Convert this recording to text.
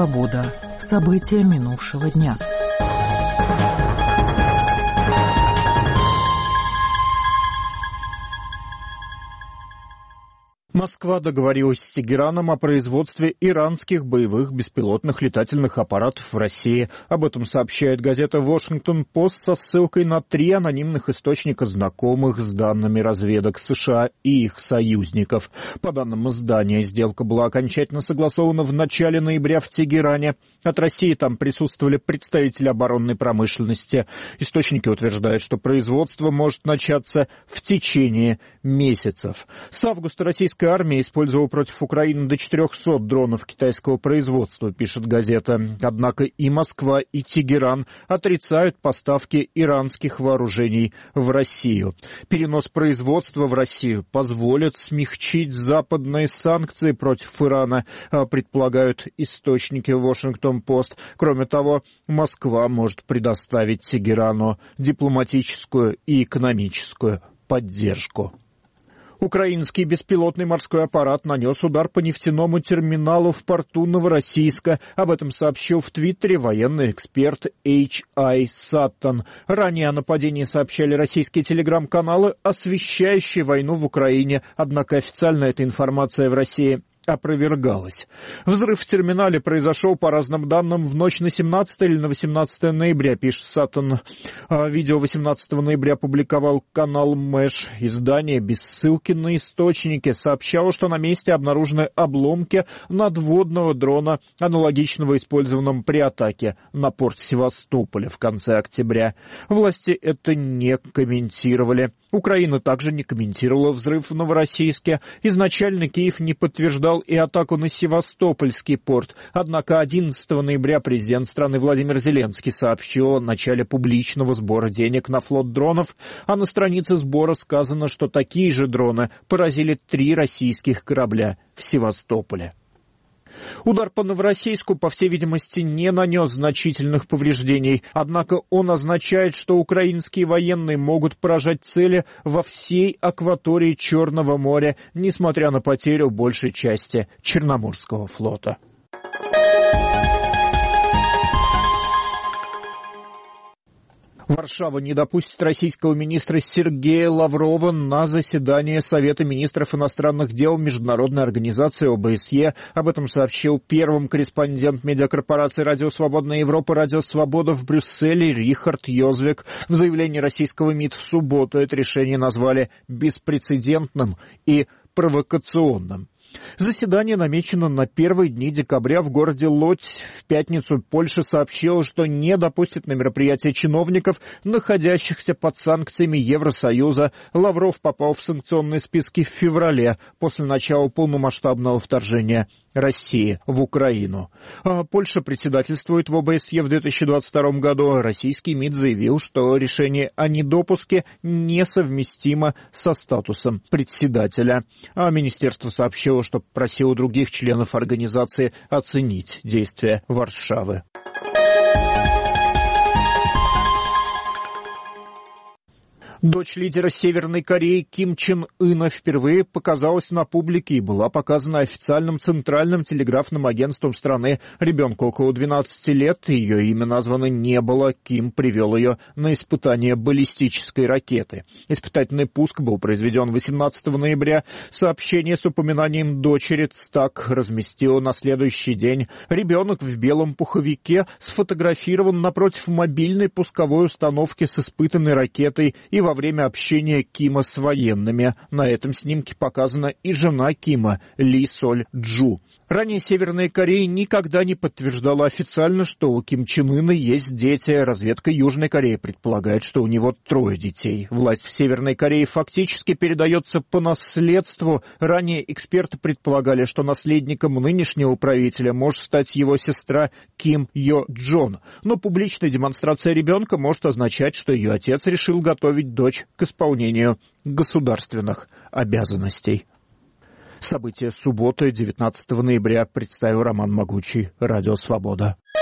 «Свобода». События минувшего дня. Москва договорилась с Тегераном о производстве иранских боевых беспилотных летательных аппаратов в России. Об этом сообщает газета «Вашингтон-Пост» со ссылкой на 3 анонимных источника, знакомых с данными разведок США и их союзников. По данным издания, сделка была окончательно согласована в начале ноября в Тегеране. От России там присутствовали представители оборонной промышленности. Источники утверждают, что производство может начаться в течение месяцев. С августа российская армия использовала против Украины до 400 дронов китайского производства, пишет газета. Однако и Москва, и Тегеран отрицают поставки иранских вооружений в Россию. Перенос производства в Россию позволит смягчить западные санкции против Ирана, предполагают источники «Вашингтон-Пост». Кроме того, Москва может предоставить Тегерану дипломатическую и экономическую поддержку. Украинский беспилотный морской аппарат нанес удар по нефтяному терминалу в порту Новороссийска. Об этом сообщил в Твиттере военный эксперт H.I. Саттон. Ранее о нападении сообщали российские телеграм-каналы, освещающие войну в Украине. Однако официально эта информация в России опровергалась. Взрыв в терминале произошел, по разным данным, в ночь на 17 или на 18 ноября, пишет Саттон. Видео 18 ноября публиковал канал Мэш. Издание без ссылки на источники сообщало, что на месте обнаружены обломки надводного дрона, аналогичного использованному при атаке на порт Севастополя в конце октября. Власти это не комментировали. Украина также не комментировала взрыв в Новороссийске. Изначально Киев не подтверждал и атаку на Севастопольский порт. Однако 11 ноября президент страны Владимир Зеленский сообщил о начале публичного сбора денег на флот дронов, а на странице сбора сказано, что такие же дроны поразили 3 российских корабля в Севастополе. Удар по Новороссийску, по всей видимости, не нанес значительных повреждений. Однако он означает, что украинские военные могут поражать цели во всей акватории Черного моря, несмотря на потерю большей части Черноморского флота. Варшава не допустит российского министра Сергея Лаврова на заседание Совета министров иностранных дел Международной организации ОБСЕ. Об этом сообщил первым корреспондент медиакорпорации «Радио Свободная Европа» «Радио Свобода» в Брюсселе Рихард Йозвик. В заявлении российского МИД в субботу это решение назвали беспрецедентным и провокационным. Заседание намечено на первые дни декабря в городе Лодзь. В пятницу Польша сообщила, что не допустит на мероприятие чиновников, находящихся под санкциями Евросоюза. Лавров попал в санкционные списки в феврале, после начала полномасштабного вторжения России в Украину. Польша председательствует в ОБСЕ в 2022 году. Российский МИД заявил, что решение о недопуске несовместимо со статусом председателя. А министерство сообщило, что просило других членов организации оценить действия Варшавы. Дочь лидера Северной Кореи Ким Чен Ына впервые показалась на публике и была показана официальным центральным телеграфным агентством страны. Ребенку около 12 лет, ее имя названо не было. Ким привел ее на испытание баллистической ракеты. Испытательный пуск был произведен 18 ноября. Сообщение с упоминанием дочери Цтак разместило на следующий день. Ребенок в белом пуховике сфотографирован напротив мобильной пусковой установки с испытанной ракетой и во время общения Кима с военными. На этом снимке показана и жена Кима, Ли Соль Джу. Ранее Северная Корея никогда не подтверждала официально, что у Ким Чен Ына есть дети. Разведка Южной Кореи предполагает, что у него 3 детей. Власть в Северной Корее фактически передается по наследству. Ранее эксперты предполагали, что наследником нынешнего правителя может стать его сестра Ким Йо Джон. Но публичная демонстрация ребенка может означать, что ее отец решил готовить дочь к исполнению государственных обязанностей. События субботы, 19 ноября, представил Роман Могучий, Радио Свобода.